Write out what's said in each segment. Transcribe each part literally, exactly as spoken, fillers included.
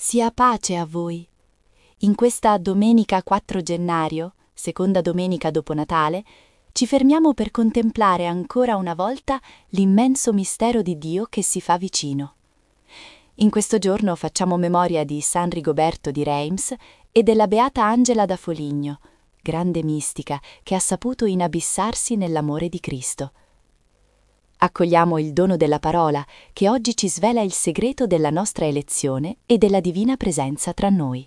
Sia pace a voi. In questa domenica quattro gennaio, seconda domenica dopo Natale, ci fermiamo per contemplare ancora una volta l'immenso mistero di Dio che si fa vicino. In questo giorno facciamo memoria di San Rigoberto di Reims e della Beata Angela da Foligno, grande mistica che ha saputo inabissarsi nell'amore di Cristo. Accogliamo il dono della parola che oggi ci svela il segreto della nostra elezione e della divina presenza tra noi.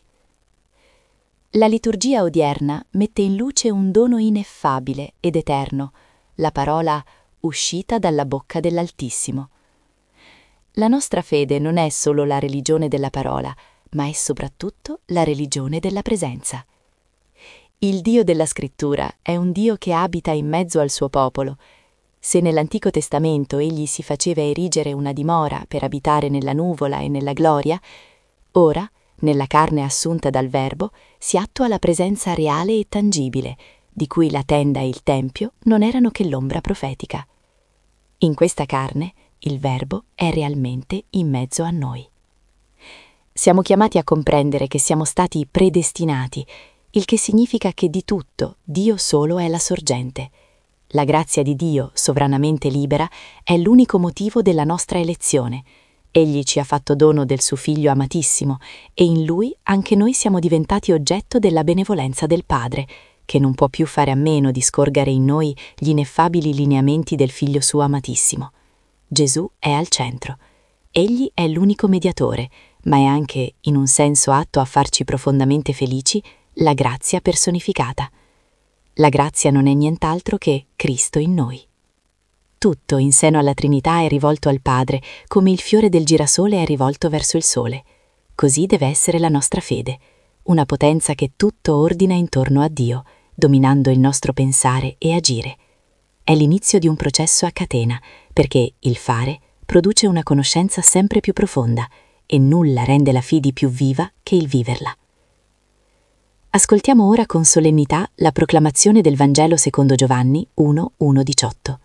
La liturgia odierna mette in luce un dono ineffabile ed eterno, la parola uscita dalla bocca dell'Altissimo. La nostra fede non è solo la religione della parola, ma è soprattutto la religione della presenza. Il Dio della Scrittura è un Dio che abita in mezzo al suo popolo. Se nell'Antico Testamento egli si faceva erigere una dimora per abitare nella nuvola e nella gloria, ora, nella carne assunta dal Verbo, si attua la presenza reale e tangibile, di cui la tenda e il tempio non erano che l'ombra profetica. In questa carne, il Verbo è realmente in mezzo a noi. Siamo chiamati a comprendere che siamo stati predestinati, il che significa che di tutto Dio solo è la sorgente. La grazia di Dio, sovranamente libera, è l'unico motivo della nostra elezione. Egli ci ha fatto dono del suo Figlio amatissimo e in Lui anche noi siamo diventati oggetto della benevolenza del Padre, che non può più fare a meno di scorgere in noi gli ineffabili lineamenti del Figlio suo amatissimo. Gesù è al centro. Egli è l'unico mediatore, ma è anche, in un senso atto a farci profondamente felici, la grazia personificata. La grazia non è nient'altro che Cristo in noi. Tutto in seno alla Trinità è rivolto al Padre, come il fiore del girasole è rivolto verso il sole. Così deve essere la nostra fede, una potenza che tutto ordina intorno a Dio, dominando il nostro pensare e agire. È l'inizio di un processo a catena, perché il fare produce una conoscenza sempre più profonda e nulla rende la fide più viva che il viverla. Ascoltiamo ora con solennità la proclamazione del Vangelo secondo Giovanni uno, uno diciotto.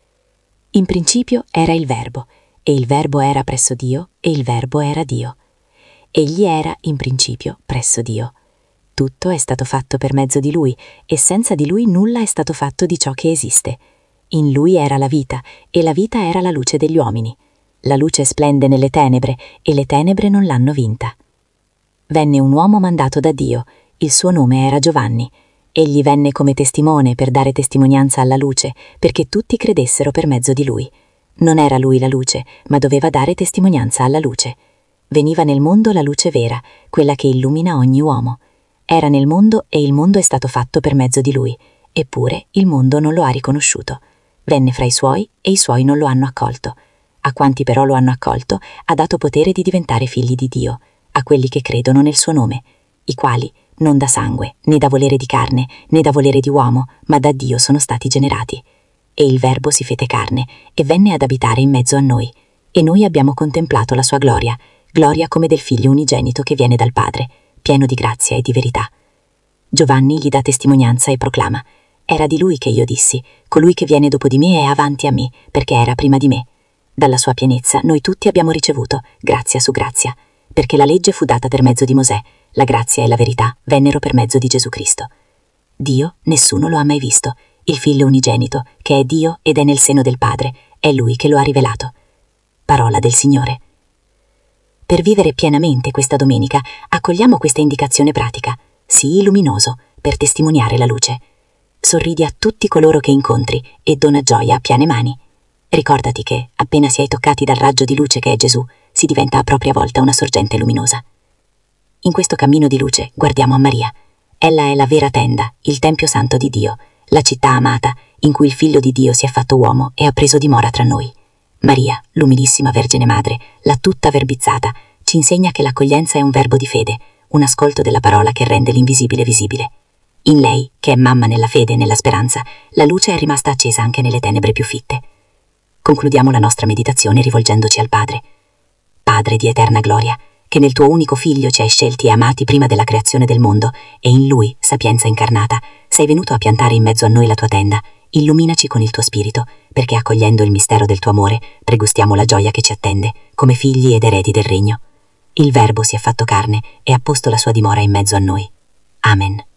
In principio era il Verbo, e il Verbo era presso Dio, e il Verbo era Dio. Egli era in principio presso Dio. Tutto è stato fatto per mezzo di Lui, e senza di Lui nulla è stato fatto di ciò che esiste. In Lui era la vita, e la vita era la luce degli uomini. La luce splende nelle tenebre, e le tenebre non l'hanno vinta. Venne un uomo mandato da Dio. Il suo nome era Giovanni. Egli venne come testimone per dare testimonianza alla luce, perché tutti credessero per mezzo di lui. Non era lui la luce, ma doveva dare testimonianza alla luce. Veniva nel mondo la luce vera, quella che illumina ogni uomo. Era nel mondo e il mondo è stato fatto per mezzo di lui, eppure il mondo non lo ha riconosciuto. Venne fra i suoi e i suoi non lo hanno accolto. A quanti però lo hanno accolto, ha dato potere di diventare figli di Dio, a quelli che credono nel suo nome, i quali non da sangue, né da volere di carne, né da volere di uomo, ma da Dio sono stati generati. E il Verbo si fece carne e venne ad abitare in mezzo a noi, e noi abbiamo contemplato la sua gloria, gloria come del Figlio unigenito che viene dal Padre, pieno di grazia e di verità. Giovanni gli dà testimonianza e proclama: era di lui che io dissi, colui che viene dopo di me è avanti a me, perché era prima di me. Dalla sua pienezza noi tutti abbiamo ricevuto grazia su grazia, perché la legge fu data per mezzo di Mosè, la grazia e la verità vennero per mezzo di Gesù Cristo. Dio nessuno lo ha mai visto, il Figlio unigenito, che è Dio ed è nel seno del Padre, è Lui che lo ha rivelato. Parola del Signore. Per vivere pienamente questa domenica, accogliamo questa indicazione pratica. Sii luminoso, per testimoniare la luce. Sorridi a tutti coloro che incontri e dona gioia a piene mani. Ricordati che, appena si è toccati dal raggio di luce che è Gesù, si diventa a propria volta una sorgente luminosa. In questo cammino di luce guardiamo a Maria. Ella è la vera tenda, il Tempio Santo di Dio, la città amata in cui il Figlio di Dio si è fatto uomo e ha preso dimora tra noi. Maria, l'umilissima Vergine Madre, la tutta verbizzata, ci insegna che l'accoglienza è un verbo di fede, un ascolto della parola che rende l'invisibile visibile. In lei, che è mamma nella fede e nella speranza, la luce è rimasta accesa anche nelle tenebre più fitte. Concludiamo la nostra meditazione rivolgendoci al Padre. Padre di eterna gloria, che nel tuo unico Figlio ci hai scelti e amati prima della creazione del mondo, e in Lui, sapienza incarnata, sei venuto a piantare in mezzo a noi la tua tenda, illuminaci con il tuo spirito, perché accogliendo il mistero del tuo amore, pregustiamo la gioia che ci attende, come figli ed eredi del regno. Il Verbo si è fatto carne e ha posto la sua dimora in mezzo a noi. Amen.